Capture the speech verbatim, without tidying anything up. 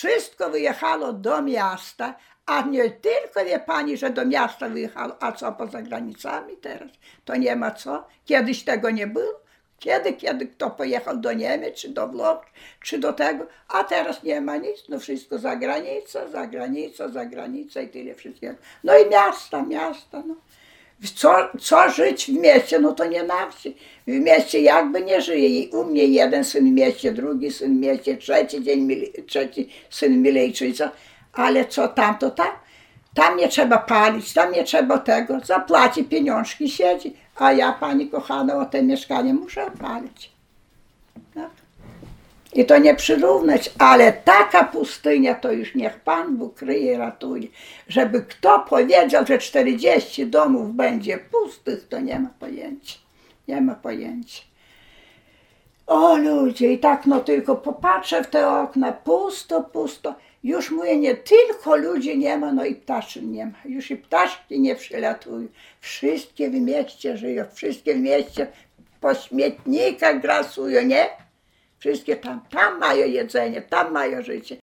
wszystko wyjechało do miasta, a nie tylko, wie pani, że do miasta wyjechało, a co poza granicami teraz? To nie ma co. Kiedyś tego nie było. Kiedy, kiedy kto pojechał do Niemiec, czy do Włoch, czy do tego, a teraz nie ma nic, no wszystko za granicą, za granicą, za granicą i tyle wszystkiego. No i miasta, miasta, no. Co, co żyć w mieście, no to nie na wsi. W mieście jakby nie żyje. I u mnie jeden syn w mieście, drugi syn w mieście, trzeci dzień, mili, trzeci syn w Milejczycy. Ale co tam, to tam. Tam nie trzeba palić, tam nie trzeba tego. Zapłaci pieniążki, siedzi. A ja, pani kochana, o te mieszkanie muszę opalić. Tak? I to nie przyrównać, ale taka pustynia to już niech Pan Bóg kryje, ratuje. Żeby kto powiedział, że czterdzieści domów będzie pustych, to nie ma pojęcia. Nie ma pojęcia. O ludzie, i tak no tylko popatrzę w te okna, pusto, pusto. Już mówię, nie tylko ludzi nie ma, no i ptaszyn nie ma. Już i ptaszki nie przylatują. Wszystkie w mieście żyją, wszystkie w mieście po śmietnikach grasują, nie? Wszystkie tam, tam mają jedzenie, tam mają życie.